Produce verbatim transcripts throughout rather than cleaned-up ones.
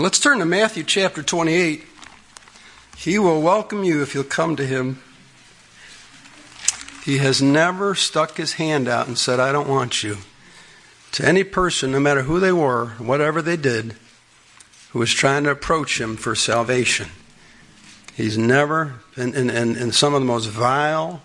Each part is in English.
Let's turn to Matthew chapter twenty-eight. He will welcome you if you'll come to him. He has never stuck his hand out and said, I don't want you. To any person, no matter who they were, whatever they did, who was trying to approach him for salvation. He's never, and, and, and some of the most vile,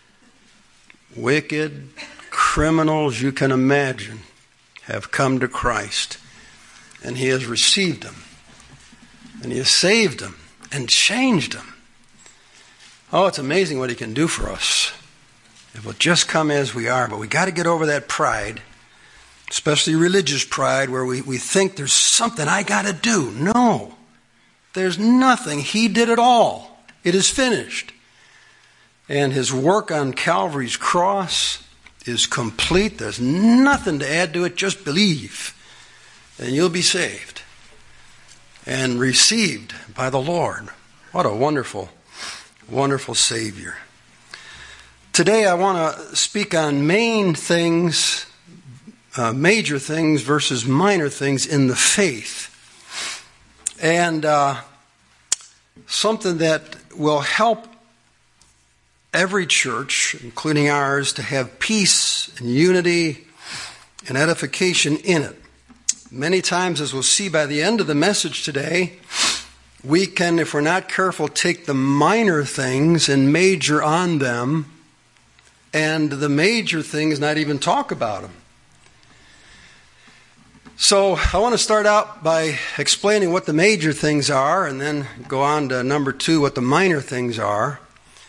wicked criminals you can imagine have come to Christ. And he has received them. And he has saved them and changed them. Oh, it's amazing what he can do for us if we'll just come as we are. But we got to get over that pride, especially religious pride, where we, we think there's something I got to do. No, there's nothing. He did it all. It is finished. And his work on Calvary's cross is complete. There's nothing to add to it. Just believe, and you'll be saved and received by the Lord. What a wonderful, wonderful Savior. Today I want to speak on main things, uh, major things versus minor things in the faith. And uh, something that will help every church, including ours, to have peace and unity and edification in it. Many times, as we'll see by the end of the message today, we can, if we're not careful, take the minor things and major on them, and the major things not even talk about them. So I want to start out by explaining what the major things are, and then go on to number two, what the minor things are.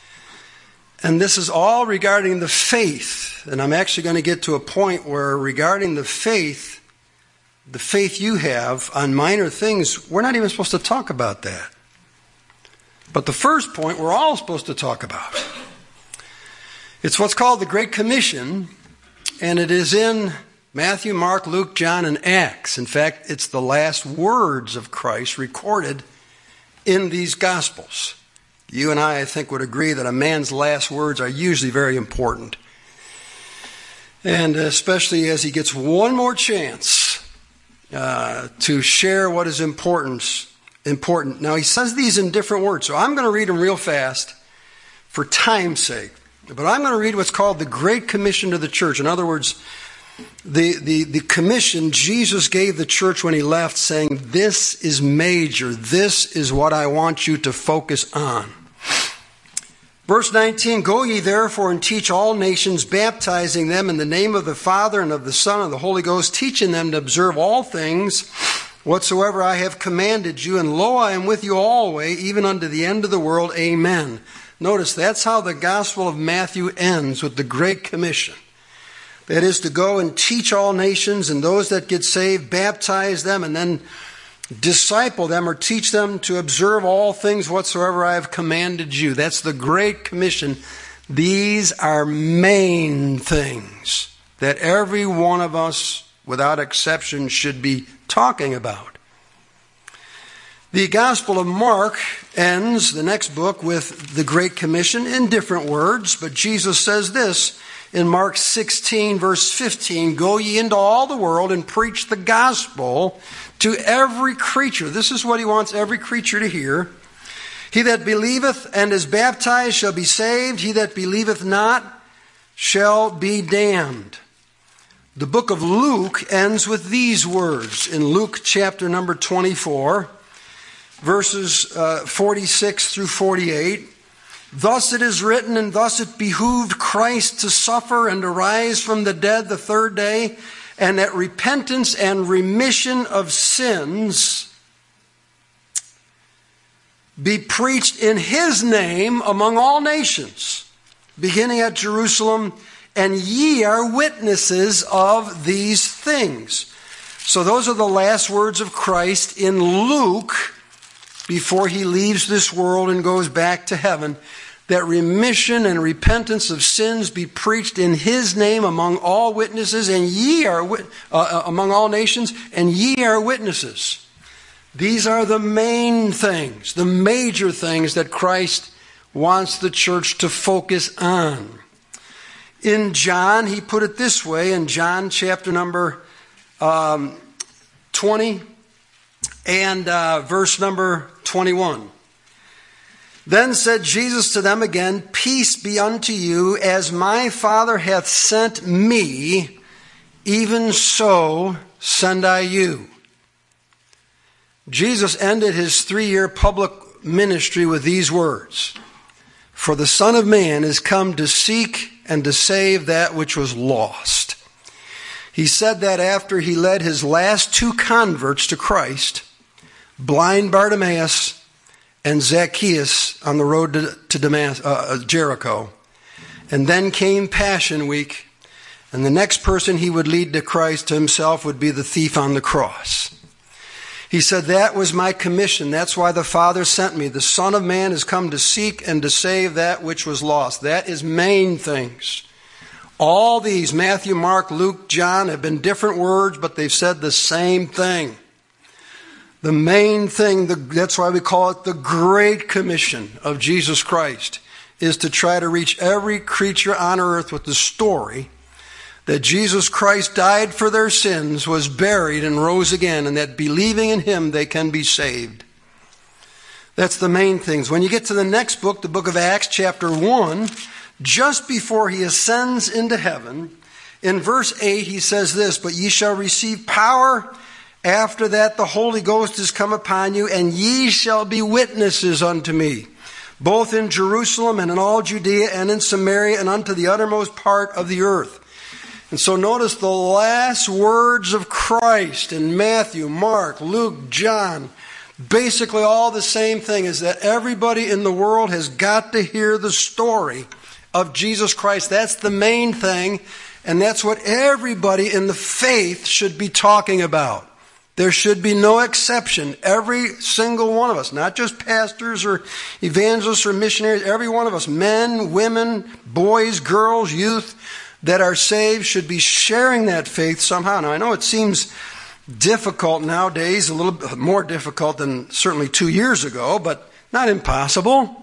And this is all regarding the faith. And I'm actually going to get to a point where regarding the faith, the faith you have on minor things, we're not even supposed to talk about that. But the first point we're all supposed to talk about. It's what's called the Great Commission, and it is in Matthew, Mark, Luke, John, and Acts. In fact, it's the last words of Christ recorded in these Gospels. You and I, I think, would agree that a man's last words are usually very important. And especially as he gets one more chance uh, to share what is important. important. Now, he says these in different words, so I'm going to read them real fast for time's sake. But I'm going to read what's called the Great Commission to the church. In other words, the, the, the commission Jesus gave the church when he left, saying, this is major. This is what I want you to focus on. Verse nineteen, go ye therefore and teach all nations, baptizing them in the name of the Father and of the Son and of the Holy Ghost, teaching them to observe all things whatsoever I have commanded you. And lo, I am with you always, even unto the end of the world. Amen. Notice that's how the Gospel of Matthew ends, with the Great Commission. That is to go and teach all nations, and those that get saved, baptize them, and then disciple them or teach them to observe all things whatsoever I have commanded you. That's the Great Commission. These are main things that every one of us, without exception, should be talking about. The Gospel of Mark ends, the next book, with the Great Commission in different words, but Jesus says this in Mark sixteen, verse fifteen, go ye into all the world and preach the gospel to every creature. This is what he wants every creature to hear. He that believeth and is baptized shall be saved. He that believeth not shall be damned. The book of Luke ends with these words in Luke chapter number twenty-four, verses uh, forty-six through forty-eight. Thus it is written, and thus it behooved Christ to suffer and to rise from the dead the third day, and that repentance and remission of sins be preached in his name among all nations, beginning at Jerusalem, and ye are witnesses of these things. So those are the last words of Christ in Luke before he leaves this world and goes back to heaven, that remission and repentance of sins be preached in his name among all witnesses, and ye are uh, among all nations, and ye are witnesses. These are the main things, the major things that Christ wants the church to focus on. In John, he put it this way, in John chapter number um, twenty and uh, verse number twenty-one. Then said Jesus to them again, Peace be unto you, as my Father hath sent me, even so send I you. Jesus ended his three-year public ministry with these words, For the Son of Man is come to seek and to save that which was lost. He said that after he led his last two converts to Christ, blind Bartimaeus and Zacchaeus, on the road to, to Damas- uh, Jericho. And then came Passion Week, and the next person he would lead to Christ to himself would be the thief on the cross. He said, that was my commission. That's why the Father sent me. The Son of Man has come to seek and to save that which was lost. That is main things. All these, Matthew, Mark, Luke, John, have been different words, but they've said the same thing. The main thing, the, that's why we call it the Great Commission of Jesus Christ, is to try to reach every creature on earth with the story that Jesus Christ died for their sins, was buried, and rose again, and that believing in him they can be saved. That's the main things. When you get to the next book, the book of Acts, chapter one, just before he ascends into heaven, in verse eight he says this, But ye shall receive power. After that the Holy Ghost is come upon you, and ye shall be witnesses unto me, both in Jerusalem and in all Judea and in Samaria and unto the uttermost part of the earth. And so notice the last words of Christ in Matthew, Mark, Luke, John, basically all the same thing, is that everybody in the world has got to hear the story of Jesus Christ. That's the main thing, and that's what everybody in the faith should be talking about. There should be no exception. Every single one of us, not just pastors or evangelists or missionaries, every one of us, men, women, boys, girls, youth, that are saved should be sharing that faith somehow. Now, I know it seems difficult nowadays, a little bit more difficult than certainly two years ago, but not impossible.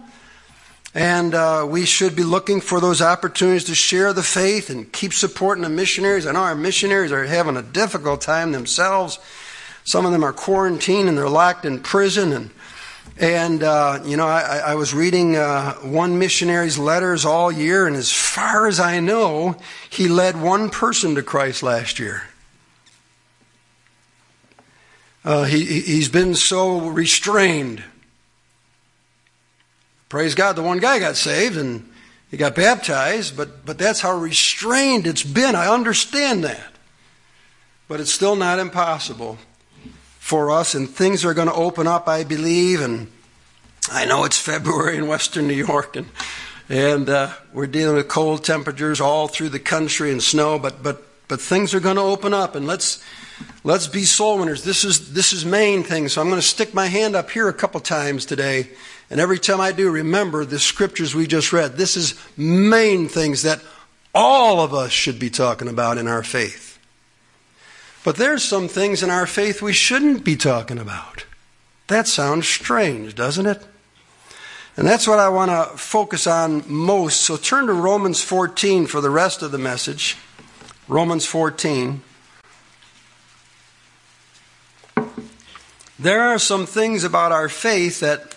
And uh, we should be looking for those opportunities to share the faith and keep supporting the missionaries. I know our missionaries are having a difficult time themselves. Some of them are quarantined and they're locked in prison. And, and uh, you know, I, I was reading uh, one missionary's letters all year, and as far as I know, he led one person to Christ last year. Uh, he, he's been so restrained. Praise God, the one guy got saved and he got baptized, but, but that's how restrained it's been. I understand that. But it's still not impossible for us, and things are going to open up, I believe, and I know it's February in Western New York, and and uh, we're dealing with cold temperatures all through the country and snow, but but but things are going to open up, and let's let's be soul winners. This is this is main thing, so I'm going to stick my hand up here a couple times today, and every time I do, remember the scriptures we just read. This is main things that all of us should be talking about in our faith. But there's some things in our faith we shouldn't be talking about. That sounds strange, doesn't it? And that's what I want to focus on most. So turn to Romans fourteen for the rest of the message. Romans fourteen. There are some things about our faith that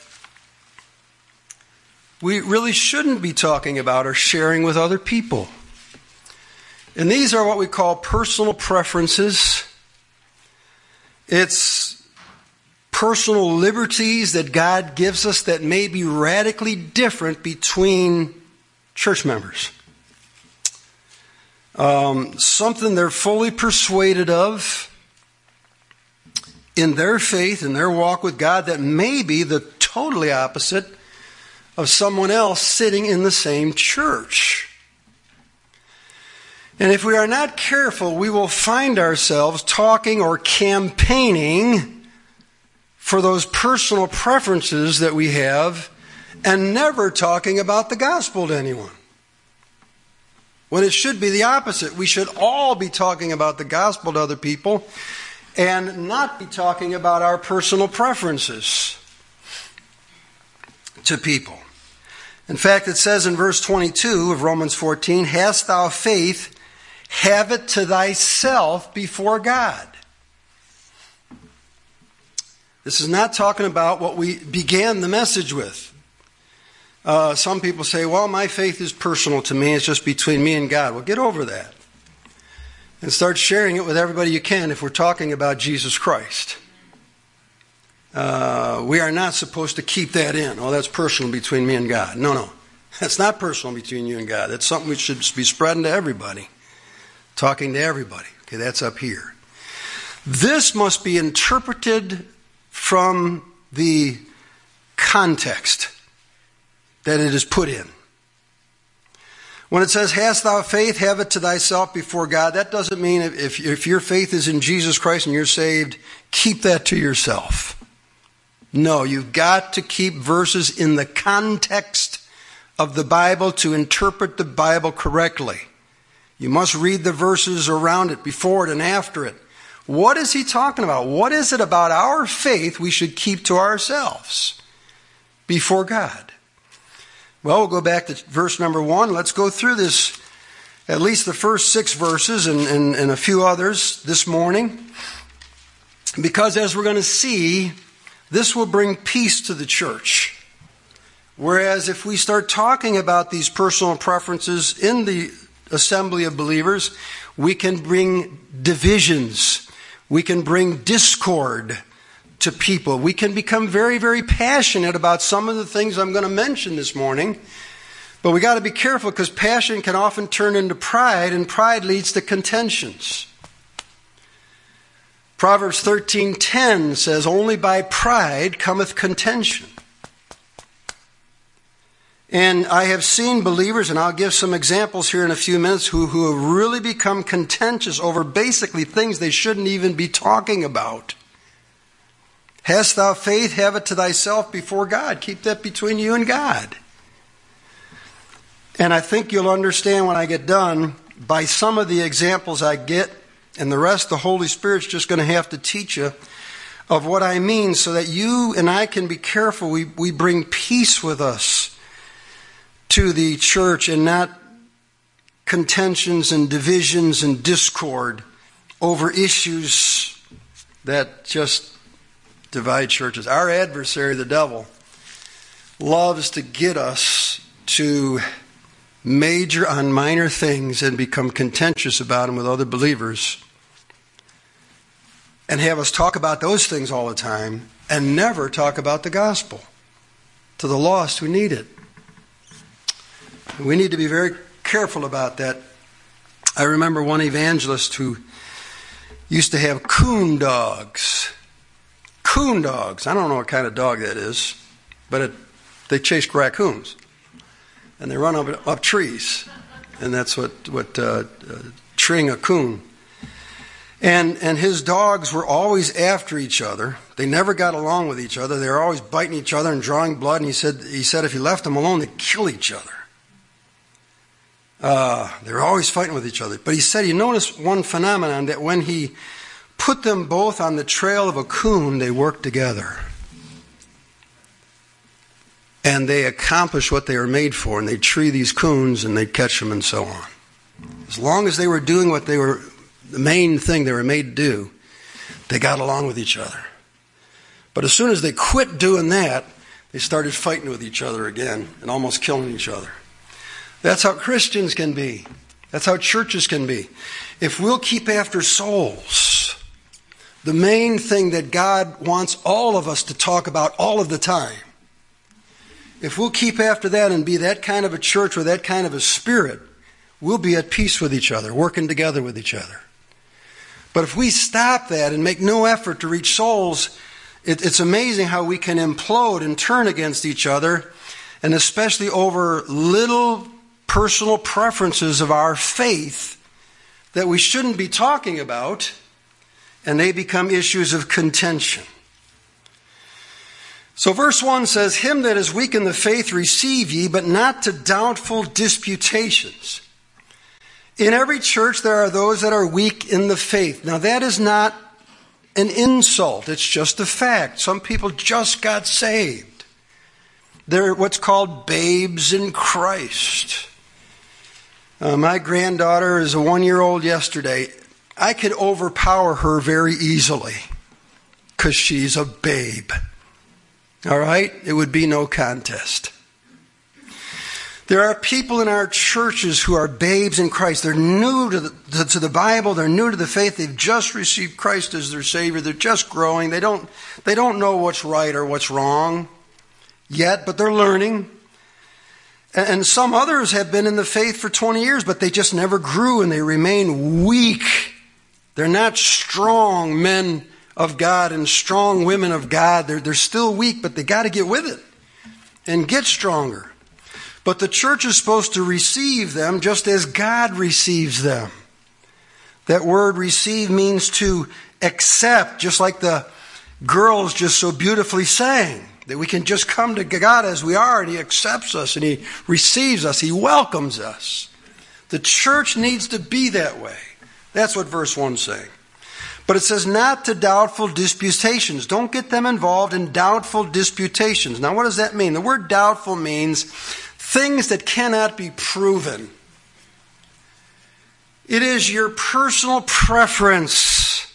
we really shouldn't be talking about or sharing with other people. And these are what we call personal preferences. It's personal liberties that God gives us that may be radically different between church members. Um, something they're fully persuaded of in their faith, in their walk with God, that may be the totally opposite of someone else sitting in the same church. And if we are not careful, we will find ourselves talking or campaigning for those personal preferences that we have and never talking about the gospel to anyone. When it should be the opposite. We should all be talking about the gospel to other people and not be talking about our personal preferences to people. In fact, it says in verse twenty-two of Romans fourteen, Hast thou faith? Have it to thyself before God. This is not talking about what we began the message with. Uh, some people say, well, my faith is personal to me. It's just between me and God. Well, get over that. And start sharing it with everybody you can if we're talking about Jesus Christ. Uh, we are not supposed to keep that in. Oh, that's personal between me and God. No, no. That's not personal between you and God. That's something we should be spreading to everybody. Talking to everybody. Okay, that's up here. This must be interpreted from the context that it is put in. When it says, hast thou faith, have it to thyself before God, that doesn't mean if, if your faith is in Jesus Christ and you're saved, keep that to yourself. No, you've got to keep verses in the context of the Bible to interpret the Bible correctly. You must read the verses around it, before it and after it. What is he talking about? What is it about our faith we should keep to ourselves before God? Well, we'll go back to verse number one. Let's go through this, at least the first six verses and, and, and a few others this morning. Because as we're going to see, this will bring peace to the church. Whereas if we start talking about these personal preferences in the assembly of believers, we can bring divisions. We can bring discord to people. We can become very, very passionate about some of the things I'm going to mention this morning. But we got to be careful because passion can often turn into pride, and pride leads to contentions. Proverbs thirteen ten says, only by pride cometh contention. And I have seen believers, and I'll give some examples here in a few minutes, who, who have really become contentious over basically things they shouldn't even be talking about. Hast thou faith, have it to thyself before God. Keep that between you and God. And I think you'll understand when I get done by some of the examples I get, and the rest the Holy Spirit's just going to have to teach you of what I mean so that you and I can be careful. We, we bring peace with us to the church and not contentions and divisions and discord over issues that just divide churches. Our adversary, the devil, loves to get us to major on minor things and become contentious about them with other believers and have us talk about those things all the time and never talk about the gospel to the lost who need it. We need to be very careful about that. I remember one evangelist who used to have coon dogs. Coon dogs. I don't know what kind of dog that is, but it, they chase raccoons. And they run up, up trees. And that's what, what uh, uh, treeing a coon. And, and his dogs were always after each other. They never got along with each other. They were always biting each other and drawing blood. And he said, he said if he left them alone, they'd kill each other. Uh, they were always fighting with each other. But he said he noticed one phenomenon, that when he put them both on the trail of a coon, they worked together. And they accomplished what they were made for. And they'd tree these coons and they'd catch them and so on. As long as they were doing what they were, the main thing they were made to do, they got along with each other. But as soon as they quit doing that, they started fighting with each other again and almost killing each other. That's how Christians can be. That's how churches can be. If we'll keep after souls, the main thing that God wants all of us to talk about all of the time, if we'll keep after that and be that kind of a church with that kind of a spirit, we'll be at peace with each other, working together with each other. But if we stop that and make no effort to reach souls, it, it's amazing how we can implode and turn against each other, and especially over little personal preferences of our faith that we shouldn't be talking about, and they become issues of contention. So verse one says, him that is weak in the faith receive ye, but not to doubtful disputations. In every church there are those that are weak in the faith. Now that is not an insult. It's just a fact. Some people just got saved. They're what's called babes in Christ. Uh, my granddaughter is a one-year-old yesterday. I could overpower her very easily. because she's a babe. All right? It would be no contest. There are people in our churches who are babes in Christ. They're new to the, to the Bible. They're new to the faith. They've just received Christ as their Savior. They're just growing. They don't, they don't know what's right or what's wrong yet, but they're learning. And, and some others have been in the faith for twenty years, but they just never grew and they remain weak. They're not strong men of God and strong women of God. They're, they're still weak, but they got to get with it and get stronger. But the church is supposed to receive them just as God receives them. That word receive means to accept, just like the girls just so beautifully sang. That we can just come to God as we are and He accepts us and He receives us. He welcomes us. The church needs to be that way. That's what verse one is saying. But it says not to doubtful disputations. Don't get them involved in doubtful disputations. Now what does that mean? The word doubtful means things that cannot be proven. It is your personal preference.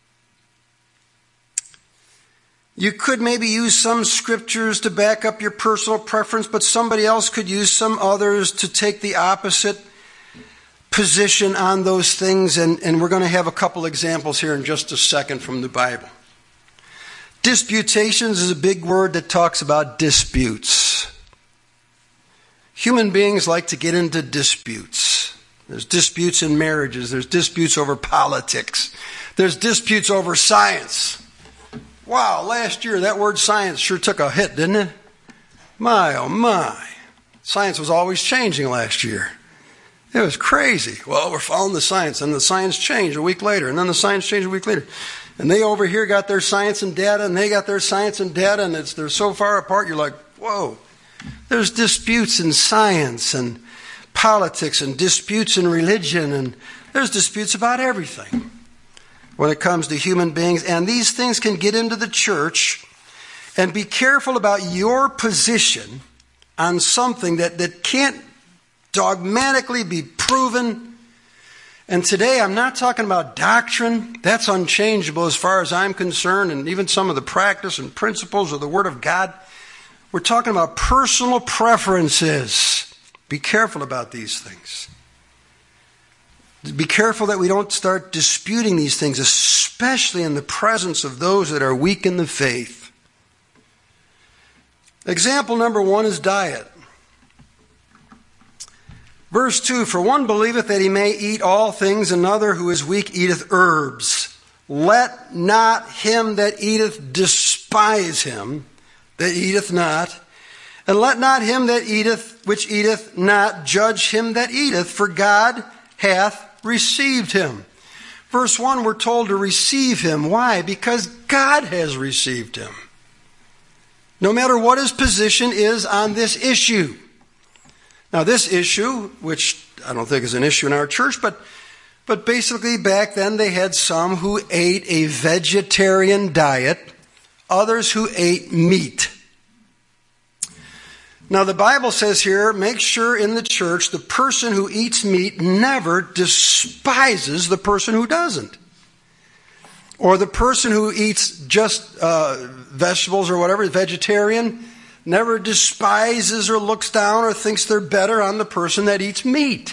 You could maybe use some scriptures to back up your personal preference, but somebody else could use some others to take the opposite position on those things. And, and we're going to have a couple examples here in just a second from the Bible. Disputations is a big word that talks about disputes. Human beings like to get into disputes. There's disputes in marriages. There's disputes over politics. There's disputes over science. Wow, last year that word science sure took a hit, didn't it? My, oh my. Science was always changing last year. It was crazy. Well, we're following the science, and the science changed a week later, and then the science changed a week later. And they over here got their science and data, and they got their science and data, and it's they're so far apart, you're like, whoa. There's disputes in science and politics and disputes in religion, and there's disputes about everything when it comes to human beings. And these things can get into the church. And be careful about your position on something that, that can't dogmatically be proven. And today I'm not talking about doctrine. That's unchangeable as far as I'm concerned, and even some of the practice and principles of the Word of God. We're talking about personal preferences. Be careful about these things. Be careful that we don't start disputing these things, especially in the presence of those that are weak in the faith. Example number one is diet. Verse two, for one believeth that he may eat all things, another who is weak eateth herbs. Let not him that eateth despise him that eateth not, and let not him that eateth, which eateth not, judge him that eateth, for God hath received him. Verse one, we're told to receive him. Why? Because God has received him. No matter what his position is on this issue. Now this issue, which I don't think is an issue in our church, but but basically back then they had some who ate a vegetarian diet, others who ate meat. Now the Bible says here, make sure in the church the person who eats meat never despises the person who doesn't. Or the person who eats just uh, vegetables or whatever, vegetarian, never despises or looks down or thinks they're better on the person that eats meat.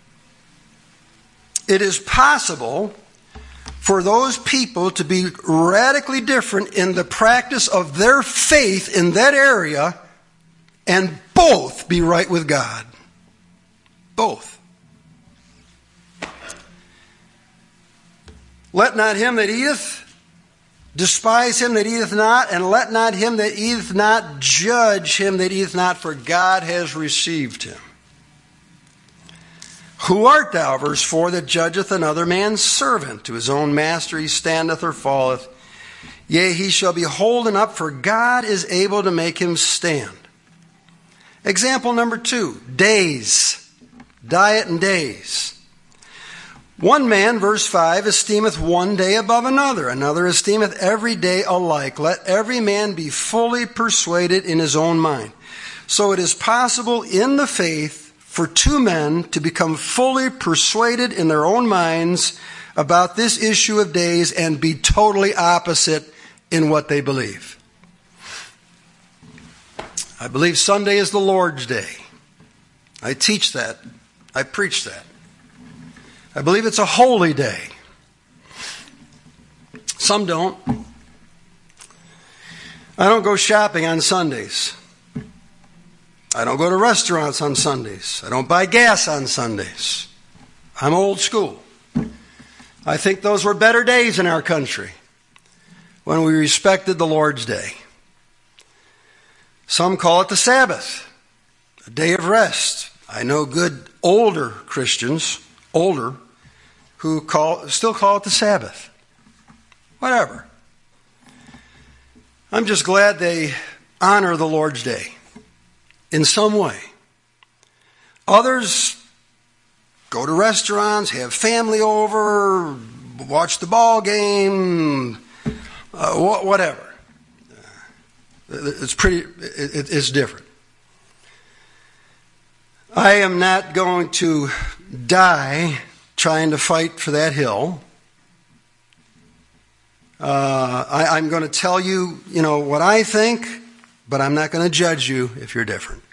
It is possible for those people to be radically different in the practice of their faith in that area and both be right with God. Both. Let not him that eateth despise him that eateth not, and let not him that eateth not judge him that eateth not, for God has received him. Who art thou, verse four, that judgeth another man's servant? To his own master he standeth or falleth. Yea, he shall be holden up, for God is able to make him stand. Example number two, days. Diet and days. One man, verse five, esteemeth one day above another. Another esteemeth every day alike. Let every man be fully persuaded in his own mind. So it is possible in the faith for two men to become fully persuaded in their own minds about this issue of days and be totally opposite in what they believe. I believe Sunday is the Lord's Day. I teach that. I preach that. I believe it's a holy day. Some don't. I don't go shopping on Sundays. I don't go to restaurants on Sundays. I don't buy gas on Sundays. I'm old school. I think those were better days in our country when we respected the Lord's Day. Some call it the Sabbath, a day of rest. I know good older Christians, older, who call still call it the Sabbath. Whatever. I'm just glad they honor the Lord's Day in some way. Others go to restaurants, have family over, watch the ball game, uh, whatever. It's pretty, it's different. I am not going to die trying to fight for that hill. Uh, I, I'm going to tell you, you know, what I think, but I'm not going to judge you if you're different.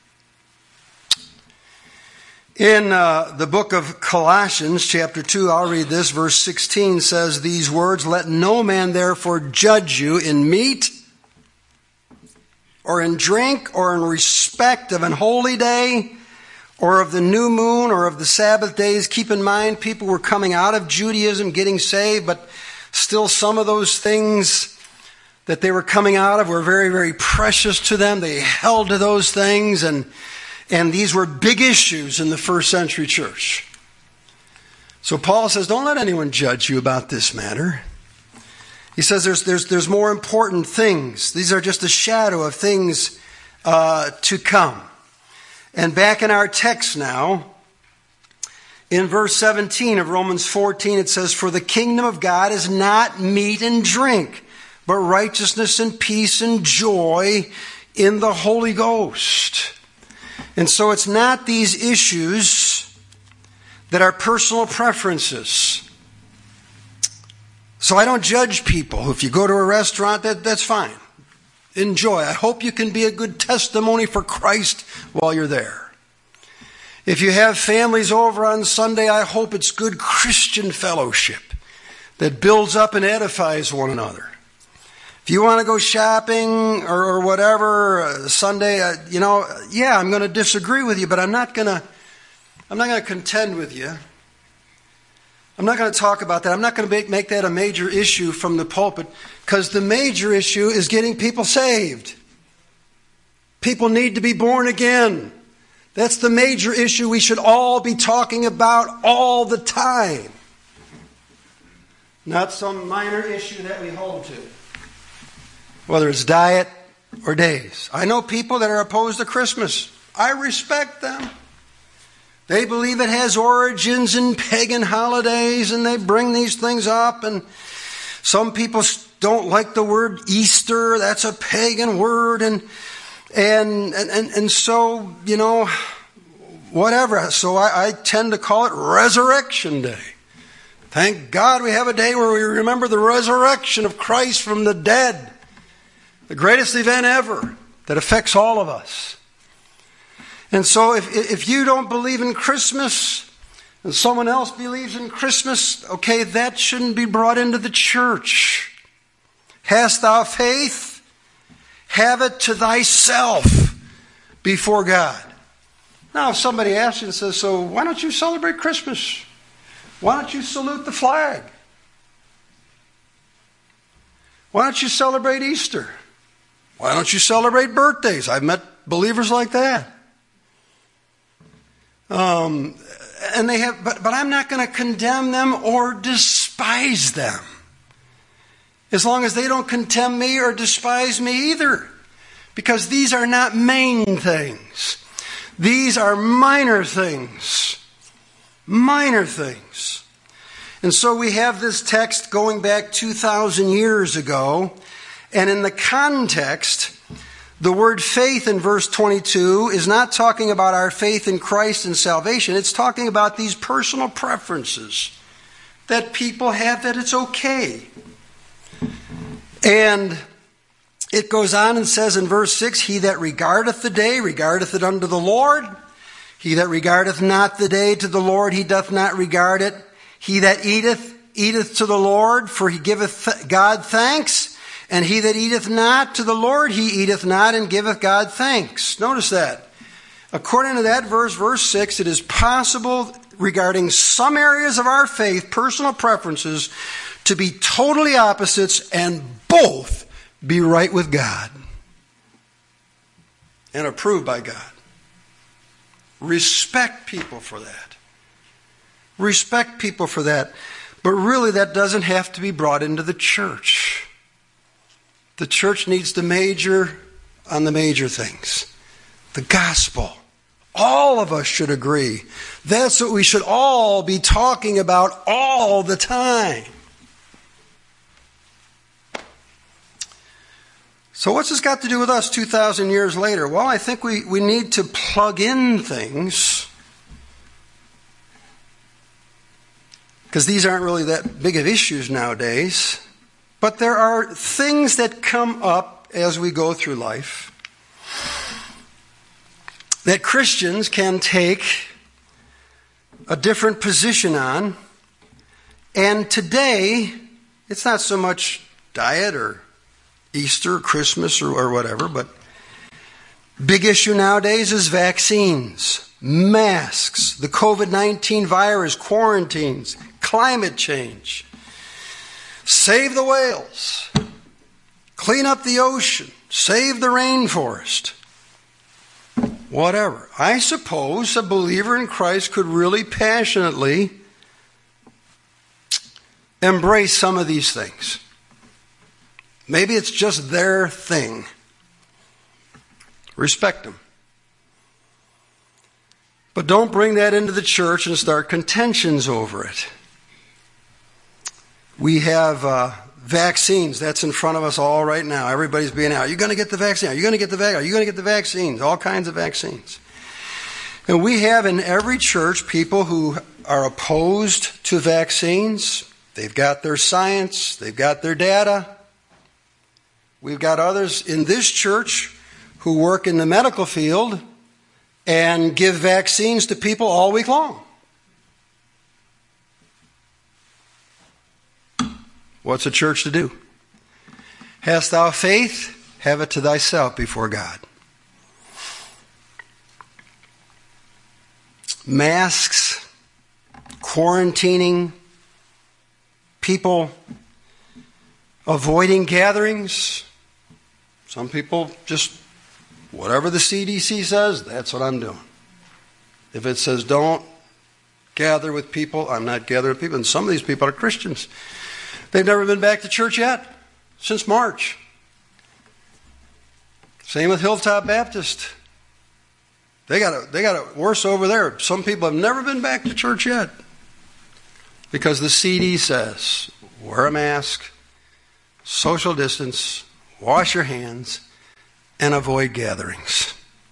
In uh, the book of Colossians, chapter two, I'll read this, verse sixteen says these words, "Let no man therefore judge you in meat, or in drink, or in respect of an holy day, or of the new moon, or of the Sabbath days." Keep in mind, people were coming out of Judaism, getting saved, but still some of those things that they were coming out of were very, very precious to them. They held to those things, and and these were big issues in the first century church. So Paul says, don't let anyone judge you about this matter. He says there's there's there's more important things. These are just a shadow of things uh, to come. And back in our text now, in verse seventeen of Romans fourteen, it says, "For the kingdom of God is not meat and drink, but righteousness and peace and joy in the Holy Ghost." And so it's not these issues that are personal preferences. So I don't judge people. If you go to a restaurant, that, that's fine. Enjoy. I hope you can be a good testimony for Christ while you're there. If you have families over on Sunday, I hope it's good Christian fellowship that builds up and edifies one another. If you want to go shopping or, or whatever uh, Sunday, uh, you know, yeah, I'm going to disagree with you, but I'm not going to. I'm not going to contend with you. I'm not going to talk about that. I'm not going to make, make that a major issue from the pulpit, because the major issue is getting people saved. People need to be born again. That's the major issue we should all be talking about all the time. Not some minor issue that we hold to. Whether it's diet or days. I know people that are opposed to Christmas. I respect them. They believe it has origins in pagan holidays, and they bring these things up. And some people don't like the word Easter. That's a pagan word. And and and, and so, you know, whatever. So I, I tend to call it Resurrection Day. Thank God we have a day where we remember the resurrection of Christ from the dead. The greatest event ever that affects all of us. And so if if you don't believe in Christmas and someone else believes in Christmas, okay, that shouldn't be brought into the church. Hast thou faith? Have it to thyself before God. Now if somebody asks you and says, so why don't you celebrate Christmas? Why don't you salute the flag? Why don't you celebrate Easter? Why don't you celebrate birthdays? I've met believers like that. Um, and they have, but, but I'm not going to condemn them or despise them. As long as they don't condemn me or despise me either. Because these are not main things. These are minor things. Minor things. And so we have this text going back two thousand years ago. And in the context, the word faith in verse twenty-two is not talking about our faith in Christ and salvation. It's talking about these personal preferences that people have, that it's okay. And it goes on and says in verse six, he that regardeth the day, regardeth it unto the Lord. He that regardeth not the day to the Lord, he doth not regard it. He that eateth, eateth to the Lord, for he giveth God thanks. And he that eateth not to the Lord, he eateth not and giveth God thanks. Notice that. According to that verse, verse six, it is possible regarding some areas of our faith, personal preferences, to be totally opposites and both be right with God and approved by God. Respect people for that. Respect people for that. But really, that doesn't have to be brought into the church. The church needs to major on the major things. The gospel. All of us should agree. That's what we should all be talking about all the time. So what's this got to do with us two thousand years later? Well, I think we, we need to plug in things, because these aren't really that big of issues nowadays. But there are things that come up as we go through life that Christians can take a different position on. And today, it's not so much diet or Easter, Christmas, or, or whatever, but big issue nowadays is vaccines, masks, the covid nineteen virus, quarantines, climate change. Save the whales. Clean up the ocean. Save the rainforest. Whatever. I suppose a believer in Christ could really passionately embrace some of these things. Maybe it's just their thing. Respect them. But don't bring that into the church and start contentions over it. We have uh, vaccines. That's in front of us all right now. Everybody's being out. Are you going to get the vaccine? Are you going to get the vaccine? Are you going to get the vaccines? All kinds of vaccines. And we have in every church people who are opposed to vaccines. They've got their science. They've got their data. We've got others in this church who work in the medical field and give vaccines to people all week long. What's a church to do? Hast thou faith? Have it to thyself before God. Masks, quarantining, people avoiding gatherings. Some people just, whatever the C D C says, that's what I'm doing. If it says don't gather with people, I'm not gathering with people. And some of these people are Christians. They've never been back to church yet, since March. Same with Hilltop Baptist. They got it, they got it worse over there. Some people have never been back to church yet. Because the C D says, wear a mask, social distance, wash your hands, and avoid gatherings.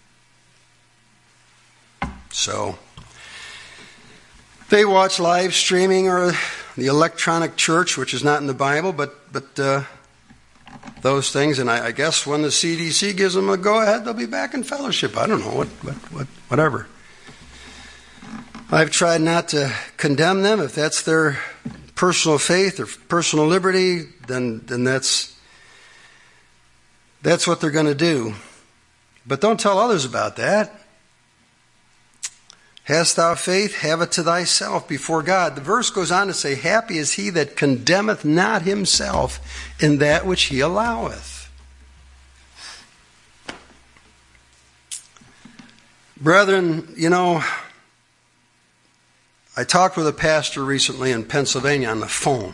So, they watch live streaming or the electronic church, which is not in the Bible, but but uh, those things. And I, I guess when the C D C gives them a go-ahead, they'll be back in fellowship. I don't know, what, what, what, whatever. I've tried not to condemn them. If that's their personal faith or personal liberty, then then that's that's what they're going to do. But don't tell others about that. Hast thou faith? Have it to thyself before God. The verse goes on to say, happy is he that condemneth not himself in that which he alloweth. Brethren, you know, I talked with a pastor recently in Pennsylvania on the phone.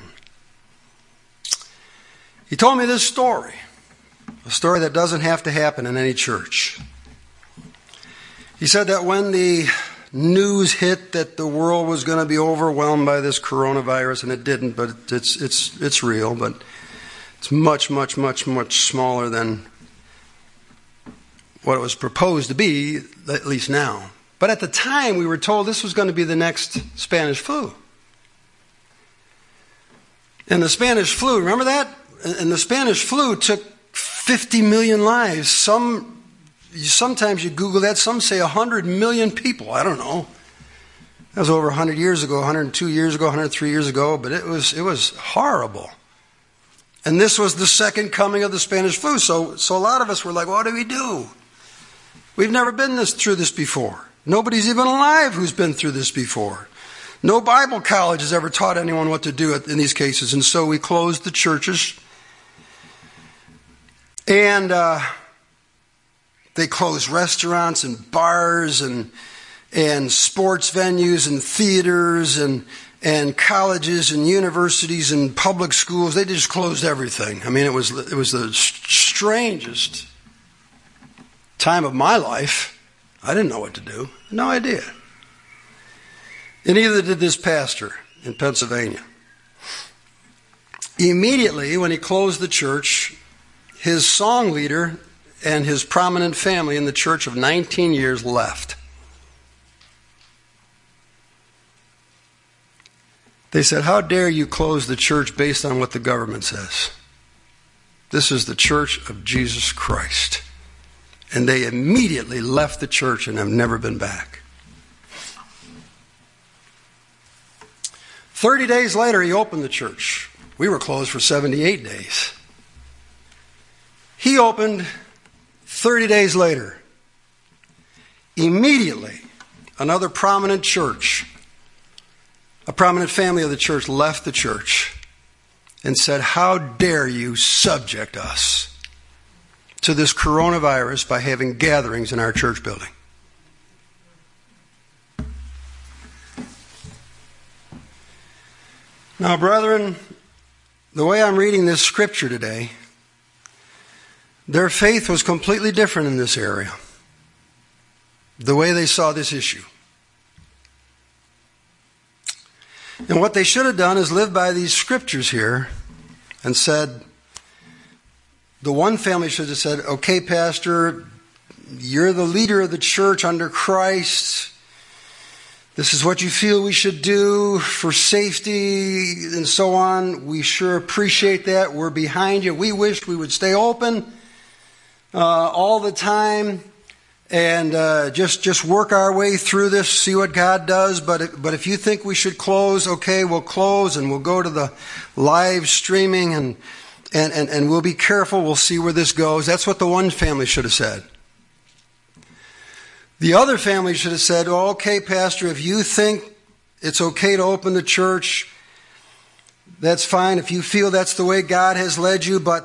He told me this story, a story that doesn't have to happen in any church. He said that when the news hit that the world was going to be overwhelmed by this coronavirus, and it didn't, but it's it's it's real, but it's much, much, much, much smaller than what it was proposed to be, at least now. But at the time, we were told this was going to be the next Spanish flu. And the Spanish flu, remember that? and the Spanish flu took fifty million lives. Some, sometimes you Google that, some say one hundred million people. I don't know. That was over one hundred years ago, one hundred two years ago, one hundred three years ago, but it was it was horrible. And this was the second coming of the Spanish flu. So so a lot of us were like, what do we do? We've never been this through this before. Nobody's even alive who's been through this before. No Bible college has ever taught anyone what to do in these cases. And so we closed the churches. And uh, they closed restaurants and bars and and sports venues and theaters and and colleges and universities and public schools. They just closed everything. I mean, it was it was the strangest time of my life. I didn't know what to do. No idea. And neither did this pastor in Pennsylvania. Immediately when he closed the church, his song leader and his prominent family in the church of nineteen years left. They said, how dare you close the church based on what the government says? This is the church of Jesus Christ. And they immediately left the church and have never been back. Thirty days later, he opened the church. We were closed for seventy-eight days. He opened thirty days later. Immediately, another prominent church, a prominent family of the church left the church and said, how dare you subject us to this coronavirus by having gatherings in our church building? Now, brethren, the way I'm reading this scripture today, their faith was completely different in this area. The way they saw this issue. And what they should have done is live by these scriptures here and said, the one family should have said, okay, Pastor, you're the leader of the church under Christ. This is what you feel we should do for safety and so on. We sure appreciate that. We're behind you. We wish we would stay open uh, all the time. And uh, just just work our way through this, see what God does. But if, but if you think we should close, okay, we'll close and we'll go to the live streaming and, and, and, and we'll be careful. We'll see where this goes. That's what the one family should have said. The other family should have said, oh, okay, Pastor, if you think it's okay to open the church, that's fine. If you feel that's the way God has led you, but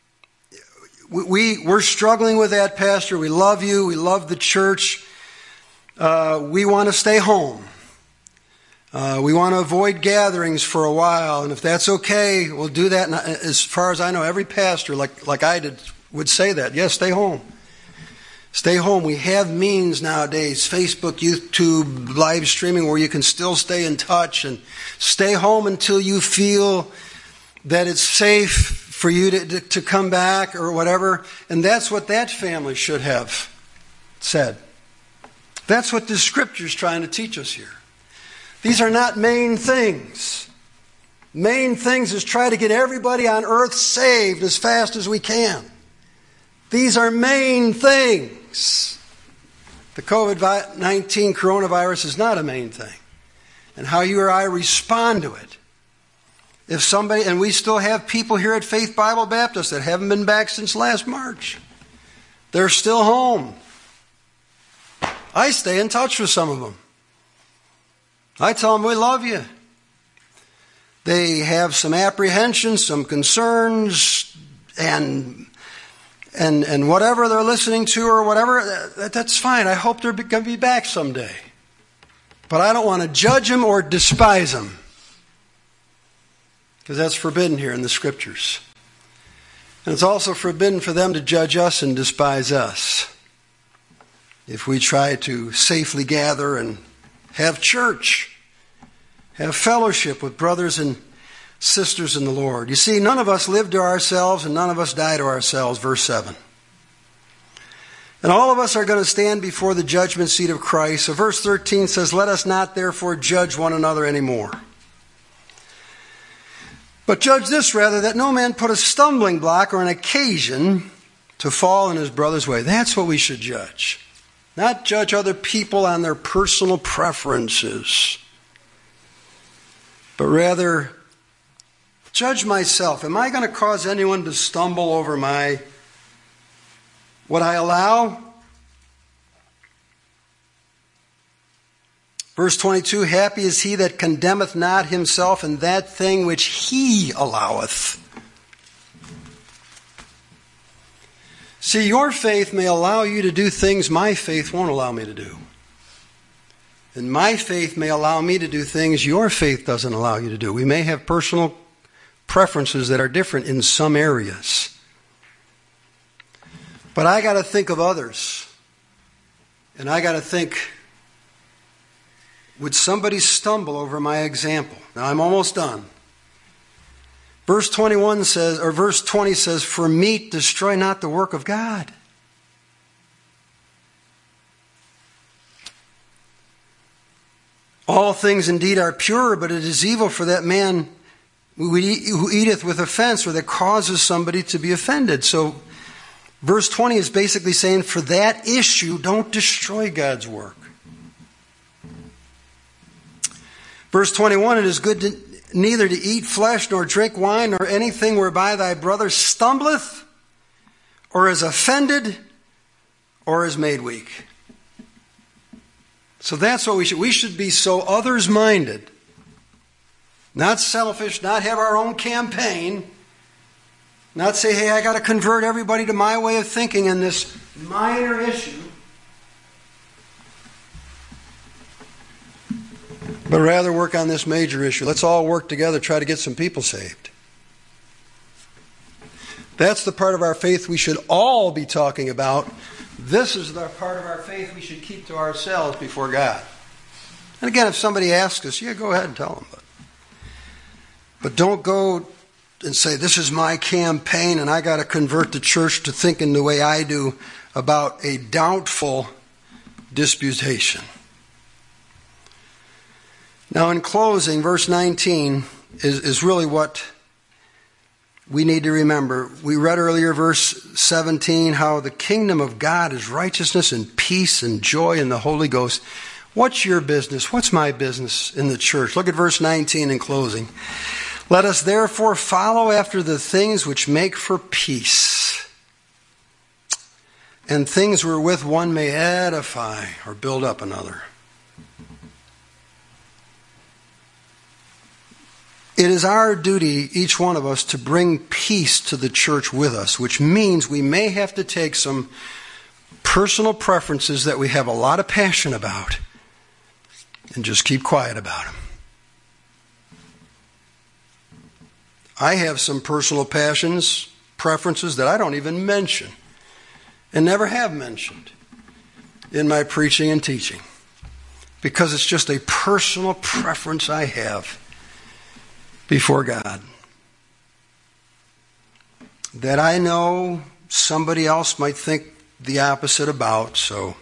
We, we're struggling with that, Pastor. We love you. We love the church. Uh, we want to stay home. Uh, we want to avoid gatherings for a while. And if that's okay, we'll do that. And as far as I know, every pastor, like, like I did, would say that. Yes, stay home. Stay home. We have means nowadays, Facebook, YouTube, live streaming, where you can still stay in touch. And stay home until you feel that it's safe for you to, to come back or whatever. And that's what that family should have said. That's what the scripture is trying to teach us here. These are not main things. Main things is try to get everybody on earth saved as fast as we can. These are main things. The covid nineteen coronavirus is not a main thing. And how you or I respond to it. If somebody, and we still have people here at Faith Bible Baptist that haven't been back since last March. They're still home. I stay in touch with some of them. I tell them we love you. They have some apprehensions, some concerns, and and and whatever they're listening to or whatever, that, that's fine. I hope they're going to be back someday. But I don't want to judge them or despise them. Because that's forbidden here in the scriptures. And it's also forbidden for them to judge us and despise us. If we try to safely gather and have church, have fellowship with brothers and sisters in the Lord. You see, none of us live to ourselves and none of us die to ourselves, verse seven. And all of us are going to stand before the judgment seat of Christ. So verse thirteen says, let us not therefore judge one another anymore. But judge this rather, that no man put a stumbling block or an occasion to fall in his brother's way. That's what we should judge. Not judge other people on their personal preferences, but rather judge myself. Am I going to cause anyone to stumble over my, what I allow? Verse twenty-two, happy is he that condemneth not himself in that thing which he alloweth. See, your faith may allow you to do things my faith won't allow me to do. And my faith may allow me to do things your faith doesn't allow you to do. We may have personal preferences that are different in some areas. But I got to think of others. And I got to think, would somebody stumble over my example? Now I'm almost done. Verse twenty-one says, or verse twenty says, for meat destroy not the work of God. All things indeed are pure, but it is evil for that man who eateth with offense, or that causes somebody to be offended. So verse twenty is basically saying, for that issue, don't destroy God's work. Verse twenty-one, it is good to, neither to eat flesh, nor drink wine, nor anything whereby thy brother stumbleth, or is offended, or is made weak. So that's what we should. We should be so others-minded. Not selfish, not have our own campaign. Not say, hey, I got to convert everybody to my way of thinking in this minor issue. But rather work on this major issue. Let's all work together, try to get some people saved. That's the part of our faith we should all be talking about. This is the part of our faith we should keep to ourselves before God. And again, if somebody asks us, yeah, go ahead and tell them. But, but don't go and say, this is my campaign and I got to convert the church to thinking the way I do about a doubtful disputation. Now, in closing, verse nineteen is, is really what we need to remember. We read earlier, verse seventeen, how the kingdom of God is righteousness and peace and joy in the Holy Ghost. What's your business? What's my business in the church? Look at verse nineteen in closing. Let us therefore follow after the things which make for peace, and things wherewith one may edify or build up another. It is our duty, each one of us, to bring peace to the church with us, which means we may have to take some personal preferences that we have a lot of passion about and just keep quiet about them. I have some personal passions, preferences that I don't even mention and never have mentioned in my preaching and teaching because it's just a personal preference I have before God that I know somebody else might think the opposite about, so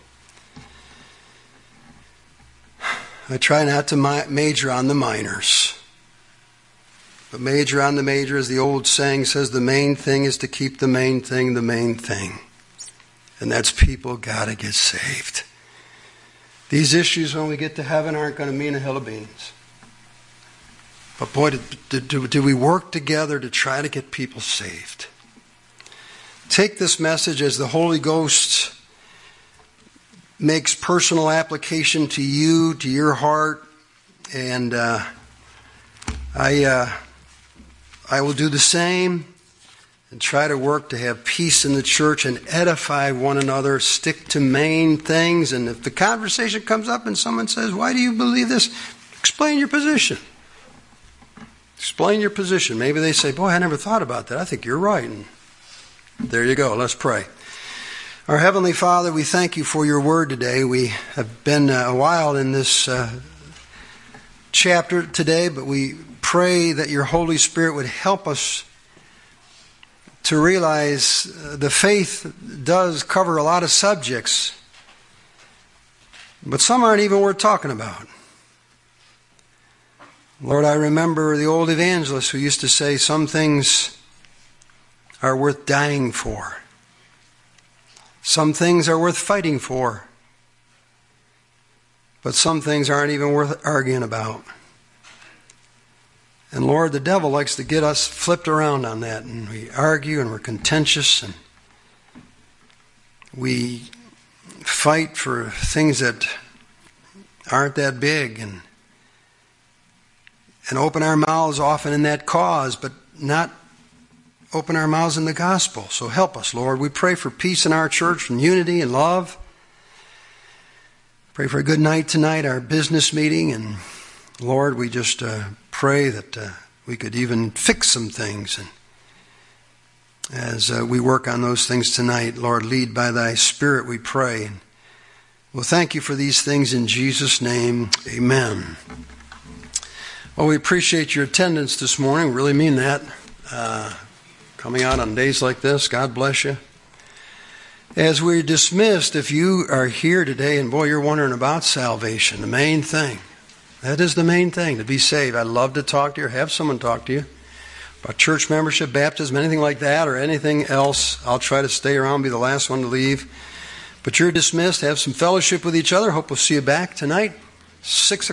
I try not to major on the minors, but major on the major, as the old saying says, the main thing is to keep the main thing the main thing, and that's people gotta get saved. These issues when we get to heaven aren't going to mean a hill of beans. But boy, do, do, do we work together to try to get people saved. Take this message as the Holy Ghost makes personal application to you, to your heart, and uh, I, uh, I will do the same and try to work to have peace in the church and edify one another, stick to main things, and if the conversation comes up and someone says, why do you believe this? Explain your position. Explain your position. Maybe they say, boy, I never thought about that. I think you're right. And there you go. Let's pray. Our Heavenly Father, we thank you for your word today. We have been a while in this uh, chapter today, but we pray that your Holy Spirit would help us to realize uh, the faith does cover a lot of subjects, but some aren't even worth talking about. Lord, I remember the old evangelist who used to say some things are worth dying for. Some things are worth fighting for. But some things aren't even worth arguing about. And Lord, the devil likes to get us flipped around on that, and we argue and we're contentious and we fight for things that aren't that big and and open our mouths often in that cause, but not open our mouths in the gospel. So help us, Lord. We pray for peace in our church and unity and love. Pray for a good night tonight, our business meeting, and Lord, we just uh, pray that uh, we could even fix some things. And as uh, we work on those things tonight, Lord, lead by thy Spirit, we pray. And we'll thank you for these things in Jesus' name. Amen. Well, we appreciate your attendance this morning. We really mean that. Uh, coming out on days like this, God bless you. As we're dismissed, if you are here today and boy, you're wondering about salvation, the main thing. That is the main thing, to be saved. I'd love to talk to you or have someone talk to you about church membership, baptism, anything like that, or anything else. I'll try to stay around, be the last one to leave. But you're dismissed. Have some fellowship with each other. Hope we'll see you back tonight, six